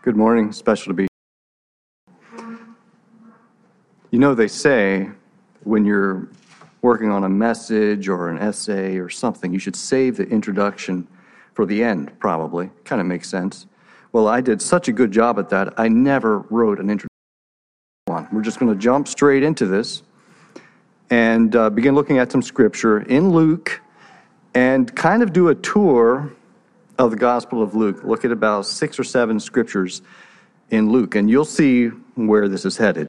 Good morning. Special to be here. You know, they say when you're working on a message or an essay or something, you should save the introduction for the end, probably. Kind of makes sense. Well, I did such a good job at that, I never wrote an introduction. We're just going to jump straight into this and begin looking at some scripture in Luke and kind of do a tour of the Gospel of Luke. Look at about 6 or 7 scriptures in Luke, and you'll see where this is headed.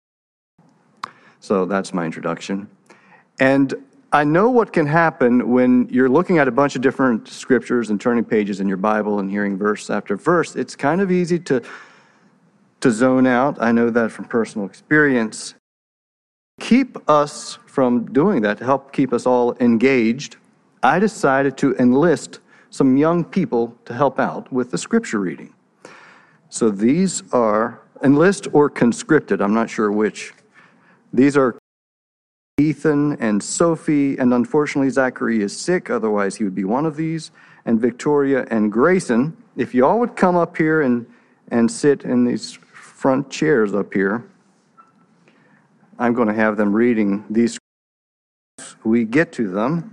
So that's my introduction. And I know what can happen when you're looking at a bunch of different scriptures and turning pages in your Bible and hearing verse after verse. It's kind of easy to zone out. I know that from personal experience. Keep us from doing that, to help keep us all engaged, I decided to enlist some young people to help out with the scripture reading. So these are enlist or conscripted, I'm not sure which. These are Ethan and Sophie, and unfortunately Zachary is sick, otherwise he would be one of these, and Victoria and Grayson. If you all would come up here and sit in these front chairs up here, I'm going to have them reading these scriptures. We get to them.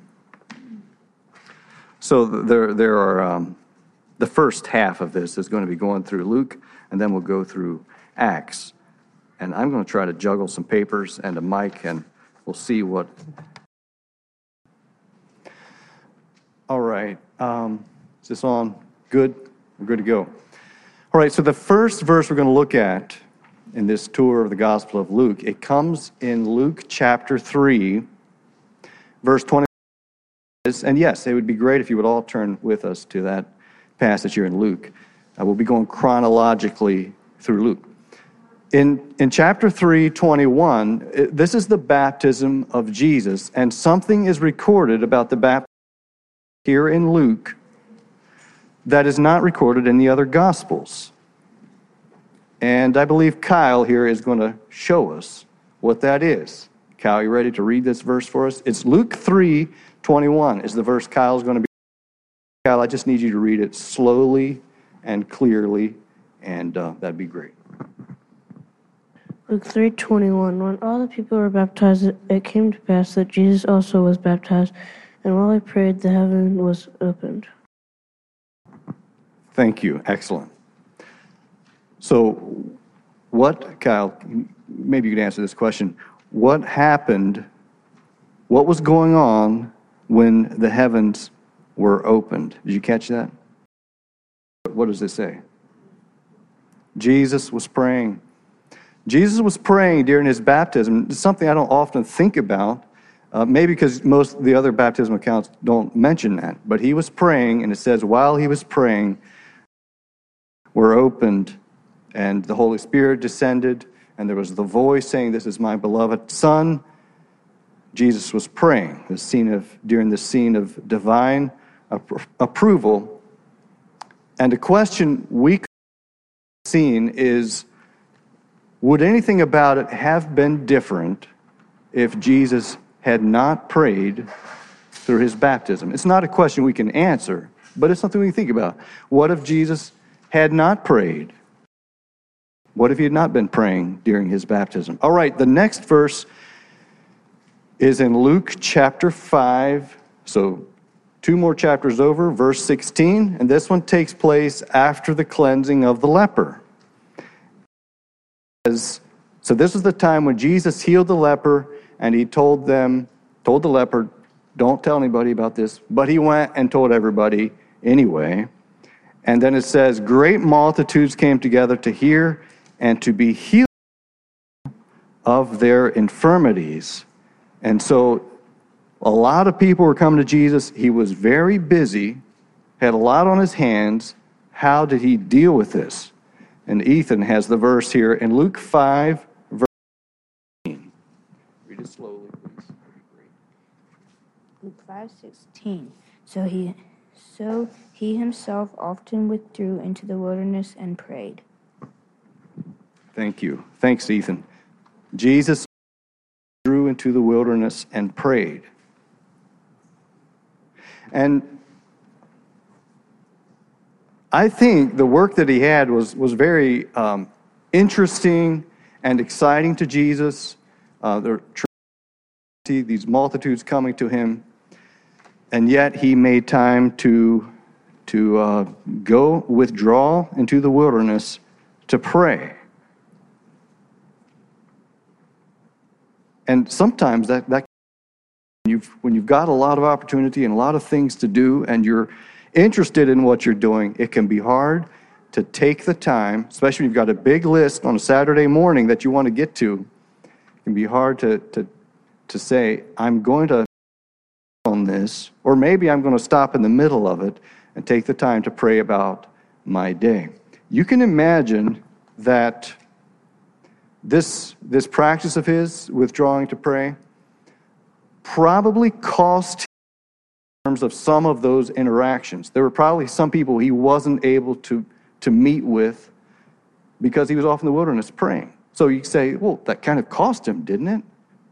So there are, the first half of this is going to be going through Luke, and then we'll go through Acts. And I'm going to try to juggle some papers and a mic, and we'll see what. All right. Is this on? Good? We're good to go. All right, so the first verse we're going to look at in this tour of the Gospel of Luke, it comes in Luke chapter 3, verse 20. And yes, it would be great if you would all turn with us to that passage here in Luke. We'll be going chronologically through Luke. In chapter 3:21, this is the baptism of Jesus, and something is recorded about the baptism here in Luke that is not recorded in the other Gospels. And I believe Kyle here is going to show us what that is. Kyle, you ready to read this verse for us? It's Luke 3:21 is the verse Kyle's going to be. Kyle, I just need you to read it slowly and clearly, and that'd be great. Luke 3:21. When all the people were baptized, it came to pass that Jesus also was baptized, and while he prayed, the heaven was opened. Thank you. Excellent. So, Kyle, maybe you could answer this question. What happened, what was going on when the heavens were opened? Did you catch that? What does it say? Jesus was praying. Jesus was praying during his baptism. It's something I don't often think about, maybe because most of the other baptism accounts don't mention that. But he was praying, and it says while he was praying, were opened, and the Holy Spirit descended, and there was the voice saying, "This is my beloved Son." Jesus was praying during the scene of divine approval. And a question we could have seen is, would anything about it have been different if Jesus had not prayed through his baptism? It's not a question we can answer, but it's something we can think about. What if Jesus had not prayed? What if he had not been praying during his baptism? All right, the next verse is in Luke chapter 5, so 2 more chapters over, verse 16, and this one takes place after the cleansing of the leper. So this is the time when Jesus healed the leper, and he told the leper, don't tell anybody about this, but he went and told everybody anyway. And then it says, great multitudes came together to hear and to be healed of their infirmities. And so a lot of people were coming to Jesus. He was very busy, had a lot on his hands. How did he deal with this? And Ethan has the verse here in Luke 5, verse 16. Read it slowly, please. Luke 5:16. So he himself often withdrew into the wilderness and prayed. Thank you. Thanks, Ethan. Jesus withdrew into the wilderness and prayed. And I think the work that he had was very interesting and exciting to Jesus. These multitudes coming to him, and yet he made time to go withdraw into the wilderness to pray. And sometimes that when you've got a lot of opportunity and a lot of things to do, and you're interested in what you're doing, it can be hard to take the time, especially when you've got a big list on a Saturday morning that you want to get to. It can be hard to say, I'm going to on this, or maybe I'm going to stop in the middle of it and take the time to pray about my day. You can imagine that this practice of his, withdrawing to pray, probably cost him in terms of some of those interactions. There were probably some people he wasn't able to meet with because he was off in the wilderness praying. So you say, well, that kind of cost him, didn't it?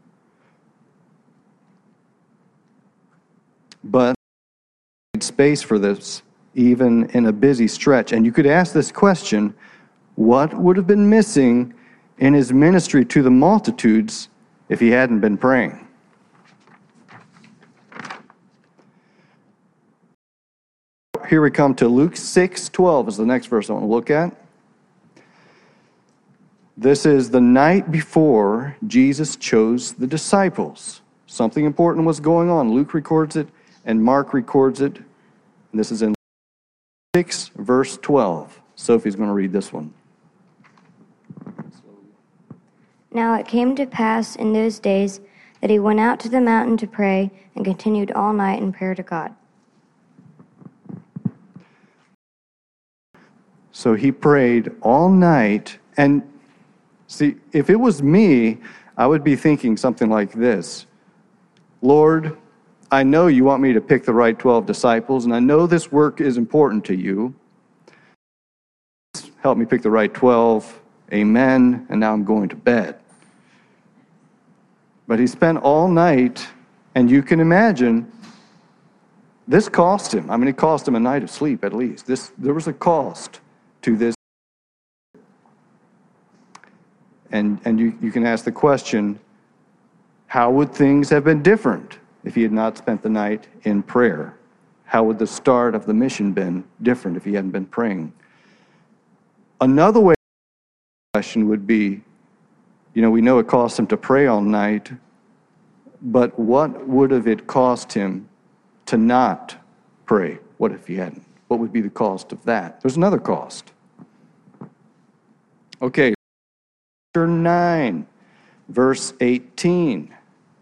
But he made space for this, even in a busy stretch. And you could ask this question, what would have been missing in his ministry to the multitudes if he hadn't been praying? Here we come to Luke 6:12 is the next verse I want to look at. This is the night before Jesus chose the disciples. Something important was going on. Luke records it and Mark records it. And this is in 6 verse 12. Sophie's going to read this one. Now it came to pass in those days that he went out to the mountain to pray and continued all night in prayer to God. So he prayed all night. And see, if it was me, I would be thinking something like this. Lord, I know you want me to pick the right 12 disciples, and I know this work is important to you. Help me pick the right 12. Amen. And now I'm going to bed. But he spent all night, and you can imagine this cost him. I mean, it cost him a night of sleep at least. There was a cost to this. And you can ask the question, how would things have been different if he had not spent the night in prayer? How would the start of the mission been different if he hadn't been praying? Another way the question would be, we know it cost him to pray all night, but what would have it cost him to not pray? What if he hadn't? What would be the cost of that? There's another cost. Okay, chapter 9, verse 18.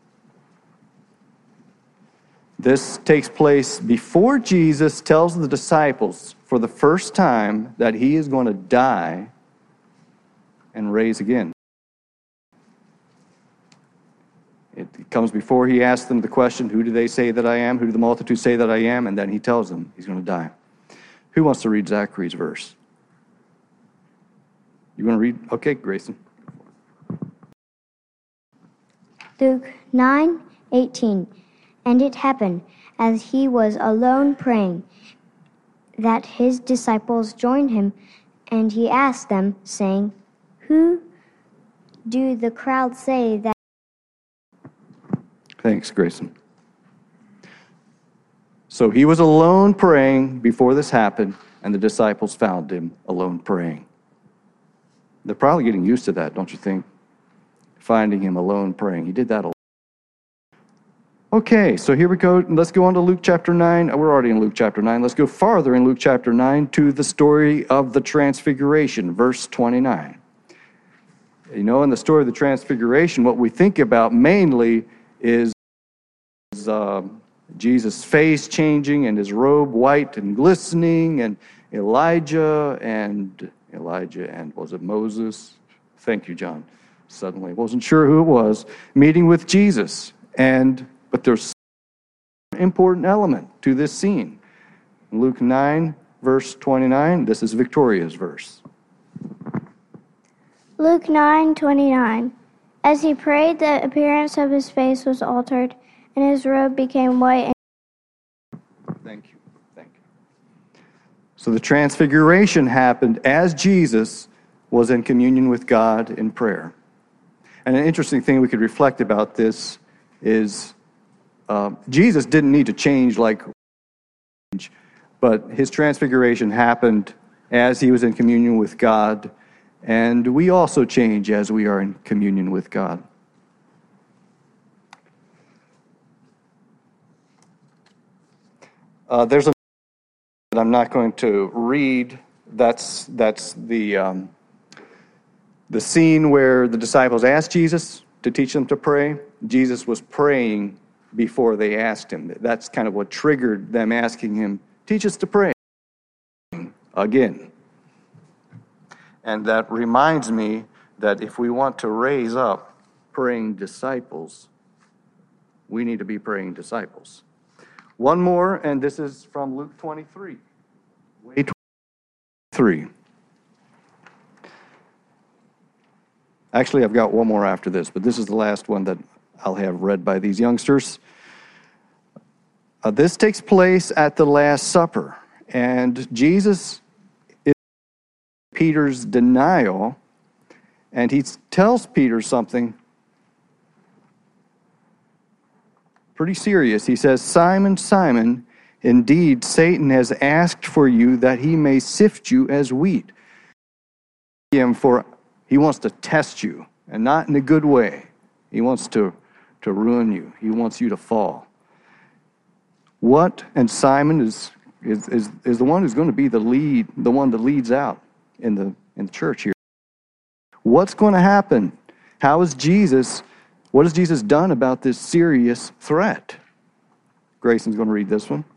This takes place before Jesus tells the disciples for the first time that he is going to die and raise again. It comes before he asks them the question, who do they say that I am? Who do the multitude say that I am? And then he tells them he's going to die. Who wants to read Zachary's verse? You want to read? Okay, Grayson. Luke 9:18. And it happened, as he was alone praying, that his disciples joined him, and he asked them, saying, Who do the crowd say that? Thanks, Grayson. So he was alone praying before this happened, and the disciples found him alone praying. They're probably getting used to that, don't you think? Finding him alone praying. He did that a lot. Okay, so here we go. Let's go on to Luke chapter 9. We're already in Luke chapter 9. Let's go farther in Luke chapter 9 to the story of the Transfiguration, verse 29. In the story of the Transfiguration, what we think about mainly is Jesus' face changing and his robe white and glistening, and Elijah and was it Moses? Thank you, John. Suddenly wasn't sure who it was, meeting with Jesus. But there's an important element to this scene. Luke 9, verse 29, this is Victoria's verse. Luke 9:29. As he prayed, the appearance of his face was altered, and his robe became white. Thank you. So the transfiguration happened as Jesus was in communion with God in prayer. And an interesting thing we could reflect about this is Jesus didn't need to change but his transfiguration happened as he was in communion with God, and we also change as we are in communion with God. There's a that I'm not going to read. That's the scene where the disciples asked Jesus to teach them to pray. Jesus was praying before they asked him. That's kind of what triggered them asking him, teach us to pray again. And that reminds me that if we want to raise up praying disciples, we need to be praying disciples. One more, and this is from Luke 23. 23. Actually, I've got one more after this, but this is the last one that I'll have read by these youngsters. This takes place at the Last Supper, and Jesus is Peter's denial, and he tells Peter something pretty serious. He says, Simon, Simon, indeed Satan has asked for you that he may sift you as wheat. He wants to test you, and not in a good way. He wants to ruin you. He wants you to fall. And Simon is the one who's going to be the one that leads out in the church here. What's going to happen? What has Jesus done about this serious threat? Grayson's going to read this one.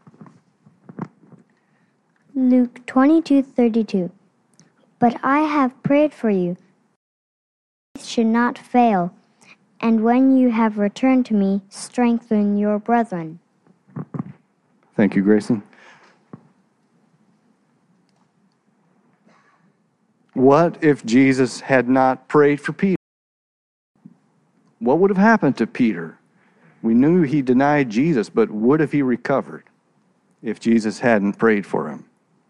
Luke 22:32. But I have prayed for you, faith should not fail, and when you have returned to me, strengthen your brethren. Thank you, Grayson. What if Jesus had not prayed for Peter? What would have happened to Peter? We knew he denied Jesus, but what if he recovered if Jesus hadn't prayed for him?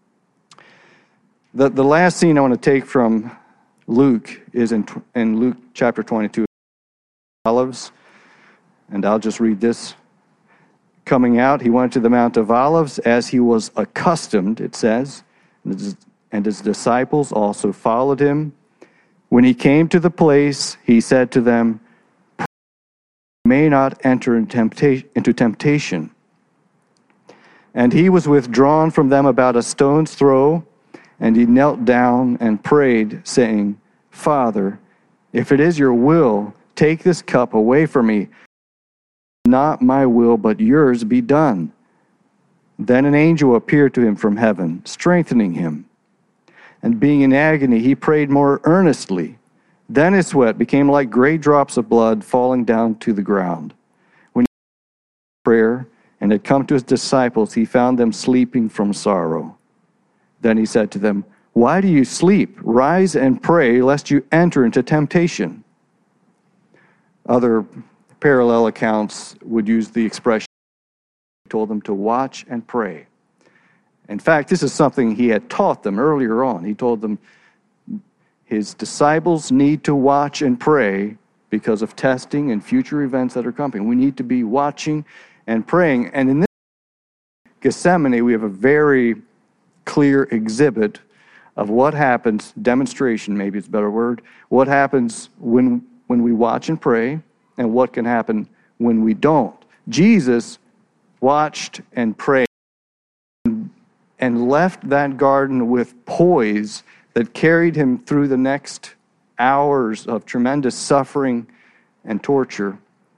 The last scene I want to take from Luke is in Luke chapter 22, Olives, and I'll just read this. Coming out, he went to the Mount of Olives as he was accustomed, it says, and his disciples also followed him. When he came to the place, he said to them, may not enter into temptation. And he was withdrawn from them about a stone's throw, and he knelt down and prayed, saying, Father, if it is your will, take this cup away from me. Not my will, but yours be done. Then an angel appeared to him from heaven, strengthening him. And being in agony, he prayed more earnestly. Then his sweat became like great drops of blood falling down to the ground. When he had prayer and had come to his disciples, he found them sleeping from sorrow. Then he said to them, why do you sleep? Rise and pray, lest you enter into temptation. Other parallel accounts would use the expression, he told them to watch and pray. In fact, this is something he had taught them earlier on. He told them his disciples need to watch and pray because of testing and future events that are coming. We need to be watching and praying. And in this Gethsemane, we have a very clear exhibit of what happens, demonstration maybe it's a better word, what happens when we watch and pray and what can happen when we don't. Jesus watched and prayed and left that garden with poise that carried him through the next hours of tremendous suffering and torture.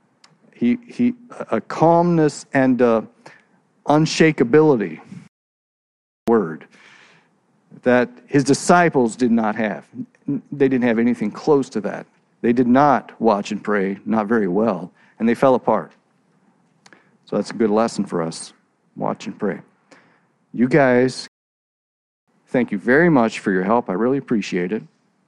A calmness and unshakability word that his disciples did not have. They didn't have anything close to that. They did not watch and pray, not very well, and they fell apart. So that's a good lesson for us. Watch and pray. You guys, thank you very much for your help. I really appreciate it.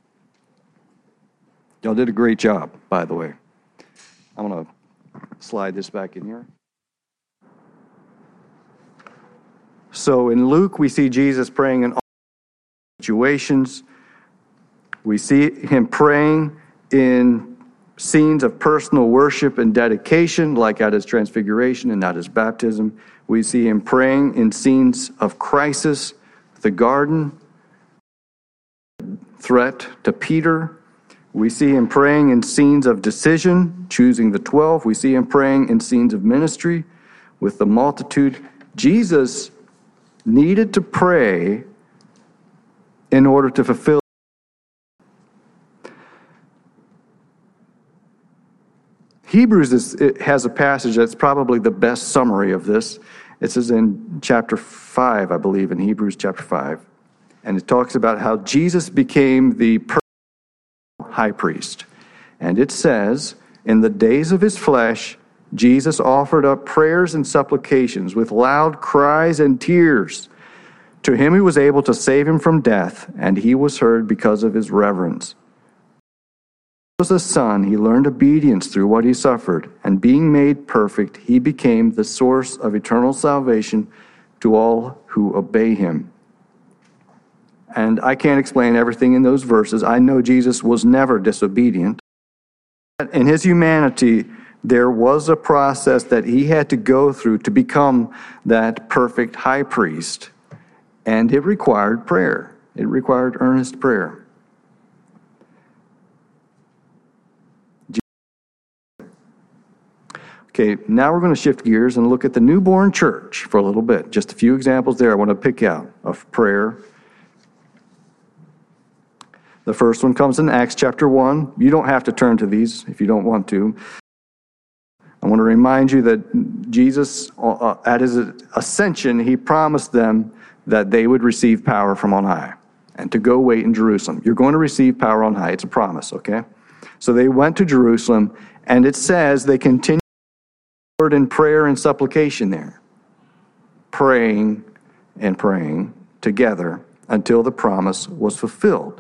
Y'all did a great job, by the way. I'm going to slide this back in here. So in Luke, we see Jesus praying in all situations. We see him praying in scenes of personal worship and dedication, like at his transfiguration and at his baptism. We see him praying in scenes of crisis, the garden, threat to Peter. We see him praying in scenes of decision, choosing the 12. We see him praying in scenes of ministry with the multitude. Jesus needed to pray in order to fulfill. Hebrews has a passage that's probably the best summary of this. It says in chapter 5, I believe, in Hebrews chapter 5. And it talks about how Jesus became the high priest. And it says, in the days of his flesh, Jesus offered up prayers and supplications with loud cries and tears to him who was able to save him from death, and he was heard because of his reverence. As a son, he learned obedience through what he suffered, and being made perfect, he became the source of eternal salvation to all who obey him. And I can't explain everything in those verses. I know Jesus was never disobedient. In his humanity, there was a process that he had to go through to become that perfect high priest. And it required prayer. It required earnest prayer. Okay, now we're going to shift gears and look at the newborn church for a little bit. Just a few examples there I want to pick out of prayer. The first one comes in Acts chapter 1. You don't have to turn to these if you don't want to. I want to remind you that Jesus, at his ascension, he promised them that they would receive power from on high and to go wait in Jerusalem. You're going to receive power on high. It's a promise, okay? So they went to Jerusalem, and it says they continued in prayer and supplication there, praying and praying together until the promise was fulfilled.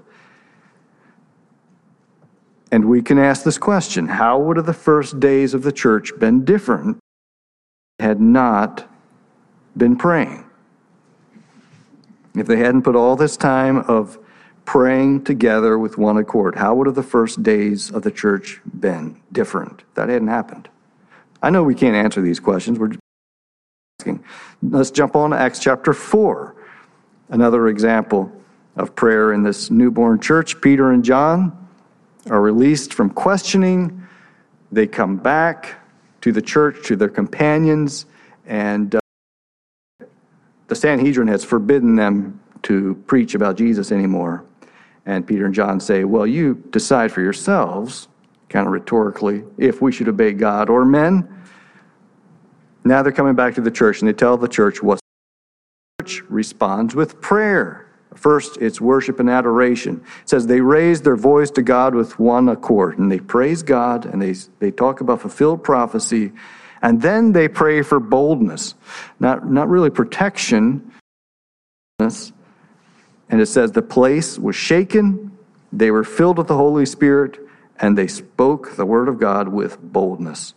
And we can ask this question: how would have the first days of the church been different had not been praying? If they hadn't put all this time of praying together with one accord, how would have the first days of the church been different? That hadn't happened. I know we can't answer these questions. We're just asking. Let's jump on to Acts chapter 4. Another example of prayer in this newborn church. Peter and John are released from questioning. They come back to the church, to their companions, and the Sanhedrin has forbidden them to preach about Jesus anymore. And Peter and John say, well, you decide for yourselves, kind of rhetorically, if we should obey God or men. Now they're coming back to the church, and they tell the church what the church responds with prayer. First, it's worship and adoration. It says they raised their voice to God with one accord, and they praise God, and they talk about fulfilled prophecy, and then they pray for boldness, not really protection. And it says the place was shaken, they were filled with the Holy Spirit, and they spoke the word of God with boldness.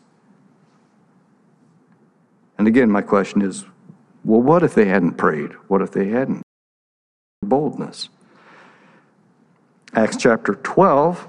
And again, my question is, well, what if they hadn't prayed? What if they hadn't? Boldness. Acts chapter 12.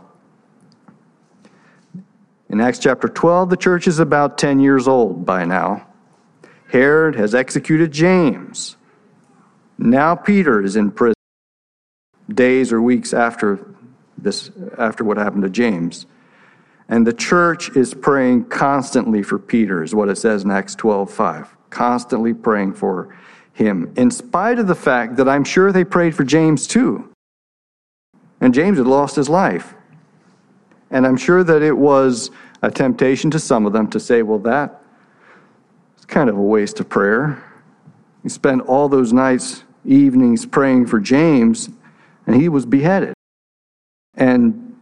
In Acts chapter 12, the church is about 10 years old by now. Herod has executed James. Now Peter is in prison, days or weeks after what happened to James. And the church is praying constantly for Peter, is what it says in Acts 12:5. Constantly praying for him, in spite of the fact that I'm sure they prayed for James too. And James had lost his life. And I'm sure that it was a temptation to some of them to say, well, that's kind of a waste of prayer. You spend all those nights, evenings praying for James, and he was beheaded. And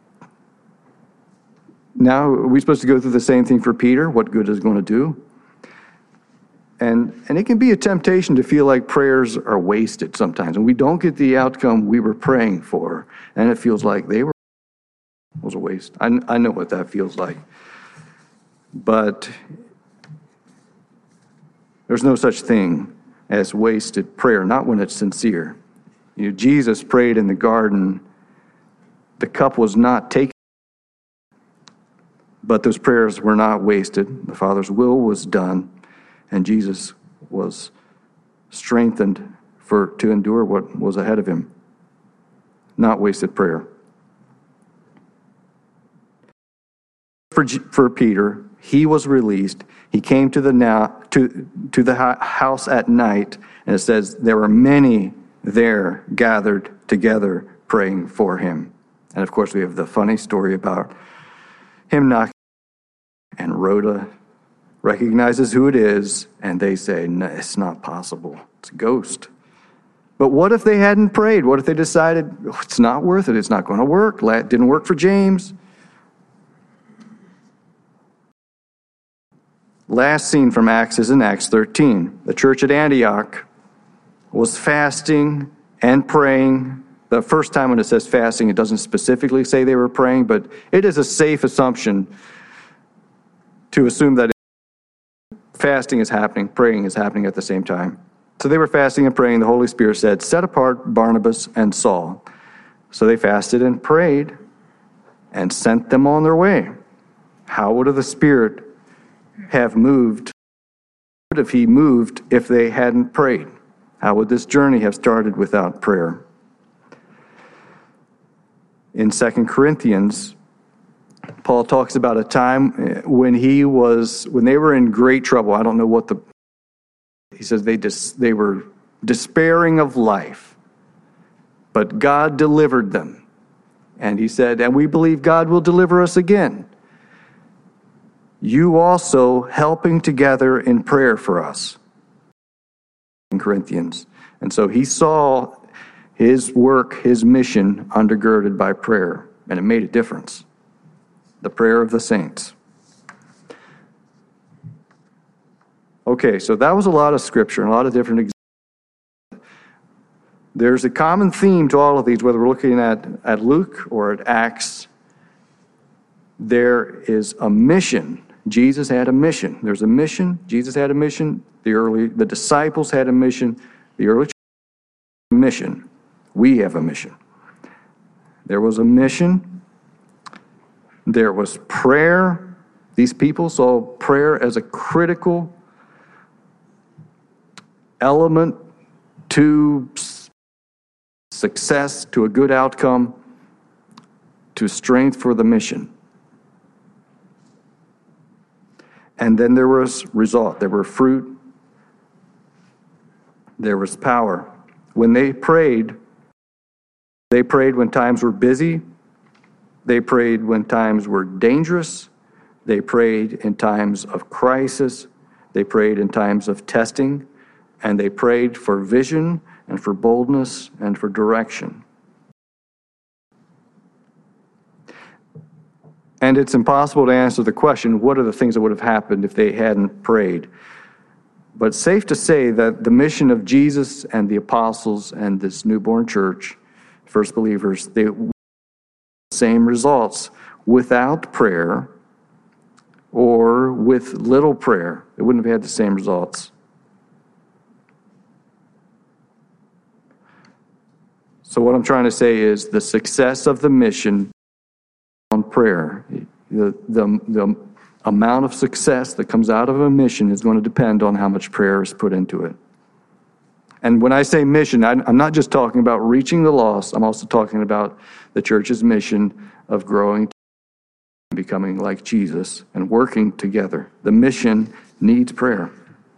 now are we supposed to go through the same thing for Peter? What good is it going to do? And it can be a temptation to feel like prayers are wasted sometimes, and we don't get the outcome we were praying for, and it feels like it was a waste. I know what that feels like. But there's no such thing as wasted prayer, not when it's sincere. Jesus prayed in the garden. The cup was not taken, but those prayers were not wasted. The Father's will was done, and Jesus was strengthened to endure what was ahead of him. Not wasted prayer. For Peter, he was released. He came to the house at night, and it says there were many there gathered together praying for him. And of course, we have the funny story about him knocking, and Rhoda recognizes who it is, and they say, no, it's not possible. It's a ghost. But what if they hadn't prayed? What if they decided, it's not worth it, it's not going to work? It didn't work for James. Last scene from Acts is in Acts 13. The church at Antioch was fasting and praying. The first time when it says fasting, it doesn't specifically say they were praying, but it is a safe assumption to assume that fasting is happening, praying is happening at the same time. So they were fasting and praying. The Holy Spirit said, set apart Barnabas and Saul. So they fasted and prayed and sent them on their way. How would the Spirit have moved? What if he moved if they hadn't prayed? How would this journey have started without prayer? In 2 Corinthians, Paul talks about a time when they were in great trouble. I don't know he says they were despairing of life, but God delivered them. And he said, and we believe God will deliver us again. You also helping together in prayer for us. In Corinthians. And so he saw his work, his mission undergirded by prayer, and it made a difference. The prayer of the saints. Okay, so that was a lot of scripture and a lot of different examples. There's a common theme to all of these, whether we're looking at Luke or at Acts. There is a mission. Jesus had a mission. There's a mission. Jesus had a mission. The disciples had a mission. The early church had a mission. We have a mission. There was a mission. There was prayer. These people saw prayer as a critical element to success, to a good outcome, to strength for the mission. And then there was result. There were fruit. There was power. When they prayed when times were busy. They prayed when times were dangerous. They prayed in times of crisis. They prayed in times of testing. And they prayed for vision and for boldness and for direction. And it's impossible to answer the question, what are the things that would have happened if they hadn't prayed? But it's safe to say that the mission of Jesus and the apostles and this newborn church, first believers, they the same results. Without prayer or with little prayer, they wouldn't have had the same results. So what I'm trying to say is the success of the mission on prayer. The amount of success that comes out of a mission is going to depend on how much prayer is put into it. And when I say mission, I'm not just talking about reaching the lost. I'm also talking about the church's mission of growing and becoming like Jesus and working together. The mission needs prayer.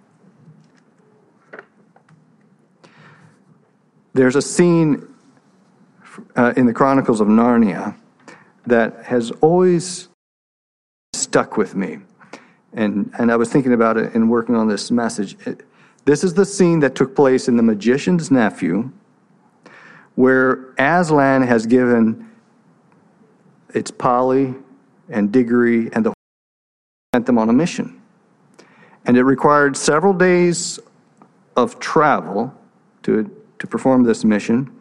There's a scene in the Chronicles of Narnia that has always stuck with me. And I was thinking about it in working on this message. This is the scene that took place in The Magician's Nephew, where Aslan has given its Polly and Diggory and the sent them on a mission. And it required several days of travel to perform this mission.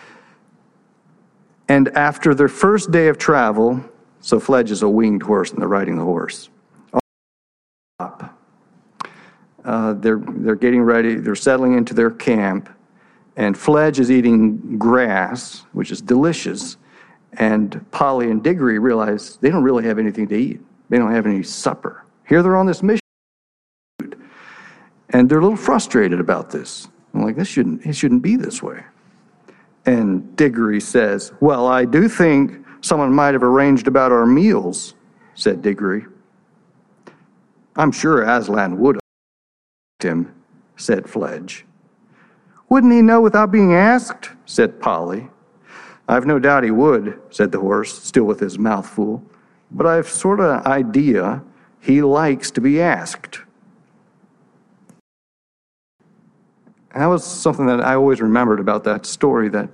And after their first day of travel, so Fledge is a winged horse and they're riding the horse. they're getting ready, they're settling into their camp, and Fledge is eating grass, which is delicious, and Polly and Diggory realize they don't really have anything to eat. They don't have any supper. Here they're on this mission, and they're a little frustrated about this. I'm like, it shouldn't be this way. And Diggory says, well, I do think someone might have arranged about our meals, said Diggory. I'm sure Aslan would have him, said Fledge. Wouldn't he know without being asked? Said Polly. I've no doubt he would, said the horse, still with his mouth full. But I've sort of an idea he likes to be asked. And that was something that I always remembered about that story, that,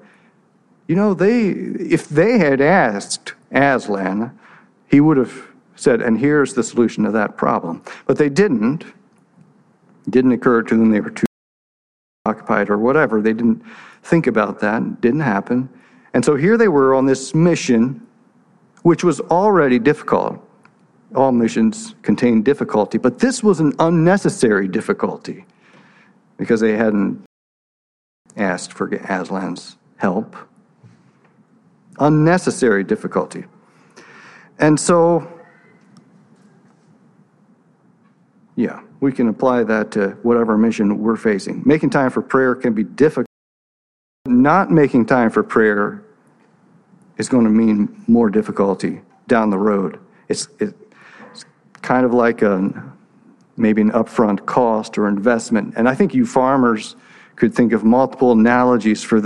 if they had asked Aslan, he would have said, and here's the solution to that problem. But they didn't. It didn't occur to them. They were too occupied or whatever. They didn't think about that. It didn't happen. And so here they were on this mission, which was already difficult. All missions contain difficulty, but this was an unnecessary difficulty because they hadn't asked for Aslan's help. Unnecessary difficulty. And so, we can apply that to whatever mission we're facing. Making time for prayer can be difficult. Not making time for prayer is going to mean more difficulty down the road. It's kind of like maybe an upfront cost or investment. And I think you farmers could think of multiple analogies for this.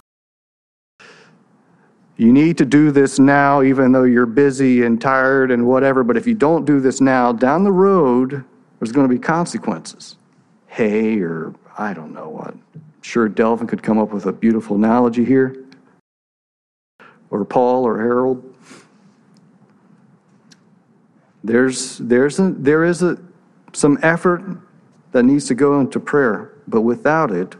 You need to do this now, even though you're busy and tired and whatever. But if you don't do this now, down the road, there's going to be consequences. Hay, or I don't know what. I'm sure Delvin could come up with a beautiful analogy here. Or Paul or Harold. There is some effort that needs to go into prayer, but without it,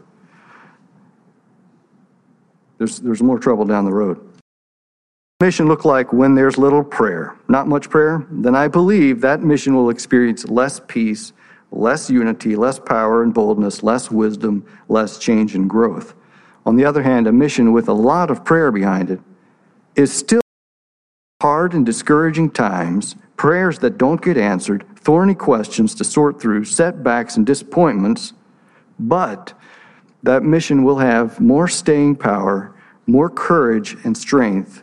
there's more trouble down the road. Mission look like when there's little prayer, not much prayer, then I believe that mission will experience less peace, less unity, less power and boldness, less wisdom, less change and growth. On the other hand, a mission with a lot of prayer behind it is still hard and discouraging times, prayers that don't get answered, thorny questions to sort through, setbacks and disappointments, but that mission will have more staying power, more courage and strength,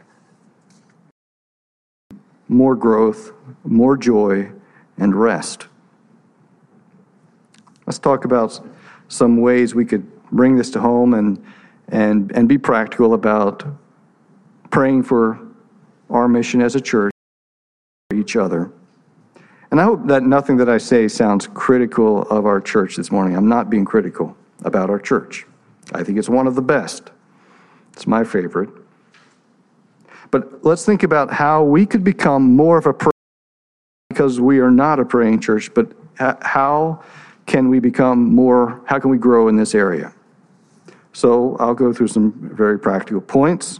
more growth, more joy, and rest. Let's talk about some ways we could bring this to home and be practical about praying for our mission as a church, for each other. And I hope that nothing that I say sounds critical of our church this morning. I'm not being critical about our church. I think it's one of the best. It's my favorite. But let's think about how we could become more of a prayer, because we are not a praying church, but how can we become more, how can we grow in this area? So I'll go through some very practical points.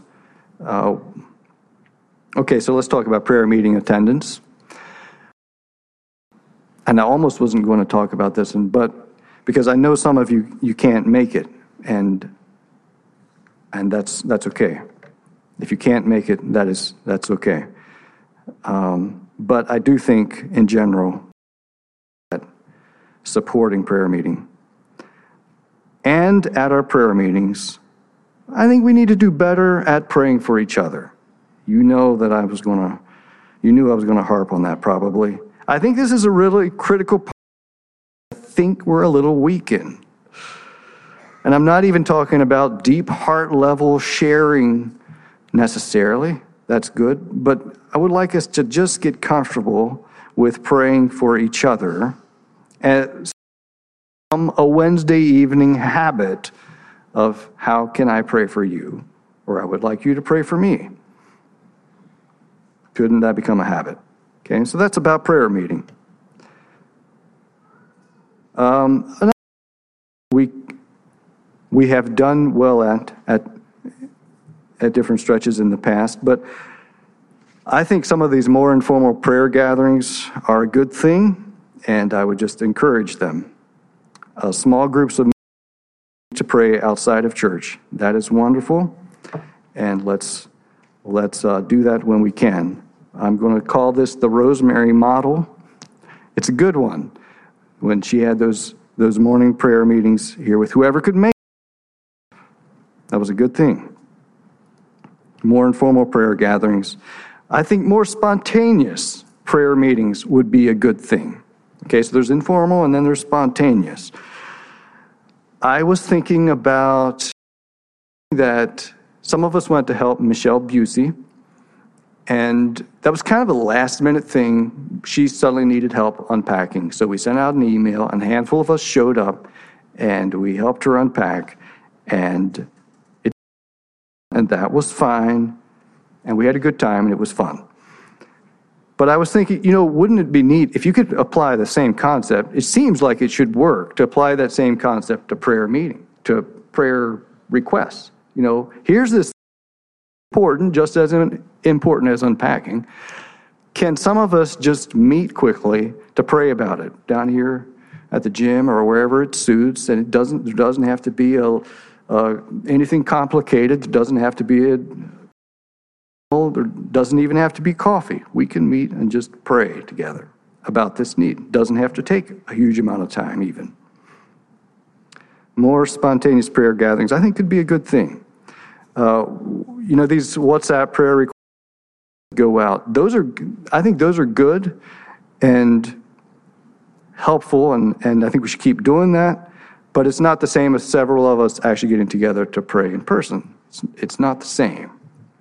Okay, so let's talk about prayer meeting attendance. And I almost wasn't going to talk about this, but because I know some of you can't make it, and that's okay. If you can't make it, that's okay. But I do think, in general, that supporting prayer meeting. And at our prayer meetings, I think we need to do better at praying for each other. You knew I was going to harp on that probably. I think this is a really critical part I think we're a little weak in. And I'm not even talking about deep heart level sharing necessarily. That's good. But I would like us to just get comfortable with praying for each other as a Wednesday evening habit of how can I pray for you? Or I would like you to pray for me. Couldn't that become a habit? Okay, so that's about prayer meeting. We have done well at different stretches in the past, but I think some of these more informal prayer gatherings are a good thing, and I would just encourage them. small groups of to pray outside of church. That is wonderful, and let's do that when we can. I'm going to call this the Rosemary model. It's a good one. When she had those morning prayer meetings here with whoever could make it, that was a good thing. More informal prayer gatherings. I think more spontaneous prayer meetings would be a good thing. Okay, so there's informal and then there's spontaneous. I was thinking about that some of us went to help Michelle Busey, and that was kind of a last-minute thing. She suddenly needed help unpacking, so we sent out an email, and a handful of us showed up, and we helped her unpack, and that was fine, and we had a good time, and it was fun. But I was thinking, wouldn't it be neat if you could apply the same concept? It seems like it should work to apply that same concept to prayer meeting, to prayer requests. Here's this important, just as important as unpacking. Can some of us just meet quickly to pray about it down here at the gym or wherever it suits? And there doesn't have to be anything complicated. It doesn't have to be there doesn't even have to be coffee. We can meet and just pray together about this need. It doesn't have to take a huge amount of time even. More spontaneous prayer gatherings, I think, could be a good thing. These WhatsApp prayer requests go out. I think those are good and helpful, and I think we should keep doing that. But it's not the same as several of us actually getting together to pray in person. It's not the same.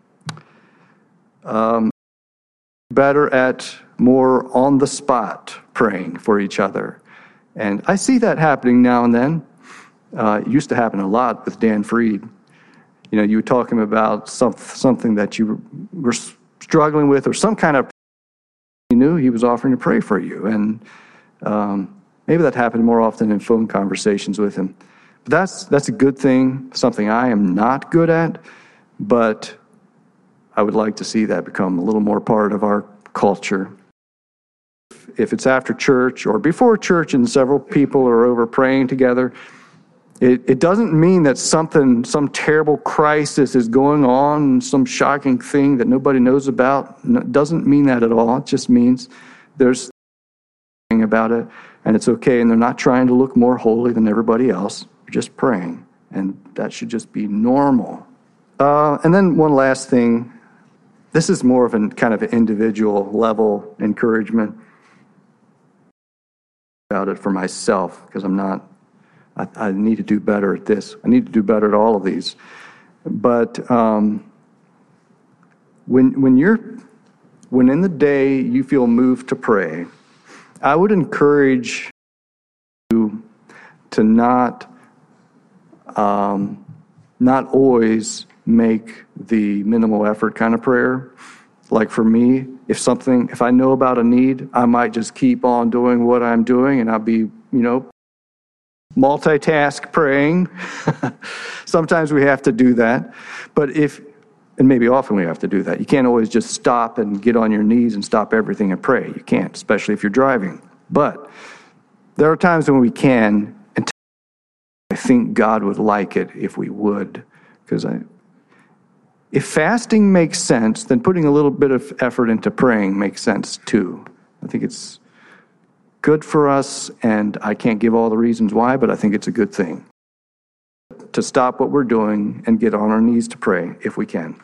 Better at more on-the-spot praying for each other. And I see that happening now and then. It used to happen a lot with Dan Freed. You were talking about something that you were struggling with, or some kind of, you knew he was offering to pray for you. And maybe that happened more often in phone conversations with him. But that's a good thing, something I am not good at, but I would like to see that become a little more part of our culture. If it's after church or before church and several people are over praying together, it doesn't mean that some terrible crisis is going on, some shocking thing that nobody knows about. It doesn't mean that at all. It just means there's something about it, and it's okay, and they're not trying to look more holy than everybody else. They're just praying, and that should just be normal. And then one last thing. This is more of a kind of individual level encouragement about it for myself, because I need to do better at this. I need to do better at all of these. But when in the day you feel moved to pray, I would encourage you to not always make the minimal effort kind of prayer. Like for me, if I know about a need, I might just keep on doing what I'm doing, and I'll be, multitask praying. Sometimes we have to do that. And maybe often we have to do that. You can't always just stop and get on your knees and stop everything and pray. You can't, especially if you're driving. But there are times when we can, and I think God would like it if we would. Because if fasting makes sense, then putting a little bit of effort into praying makes sense too. I think it's good for us, and I can't give all the reasons why, but I think it's a good thing to stop what we're doing and get on our knees to pray if we can.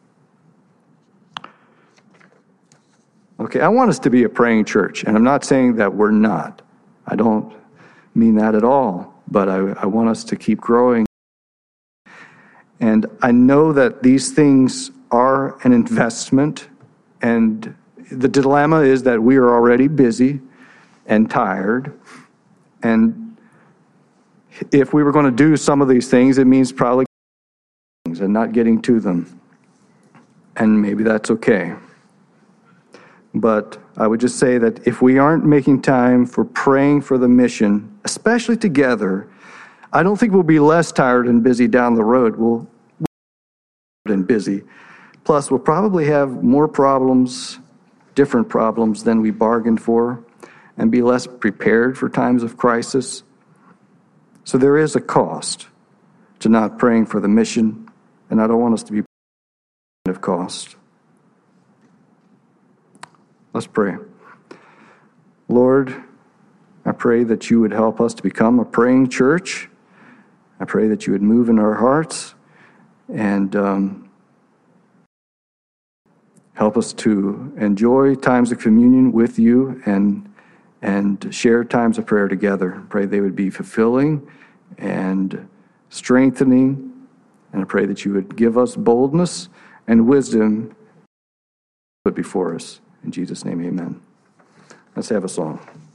Okay, I want us to be a praying church, and I'm not saying that we're not. I don't mean that at all, but I want us to keep growing. And I know that these things are an investment, and the dilemma is that we are already busy and tired, and if we were going to do some of these things, it means probably things and not getting to them, and maybe that's okay. But I would just say that if we aren't making time for praying for the mission, especially together, I don't think we'll be less tired and busy down the road. We'll be busy. Plus, we'll probably have more problems, different problems than we bargained for, and be less prepared for times of crisis. So there is a cost to not praying for the mission, and I don't want us to be of cost. Let's pray. Lord, I pray that you would help us to become a praying church. I pray that you would move in our hearts and help us to enjoy times of communion with you and share times of prayer together. Pray they would be fulfilling and strengthening. And I pray that you would give us boldness and wisdom put before us. In Jesus' name, amen. Let's have a song.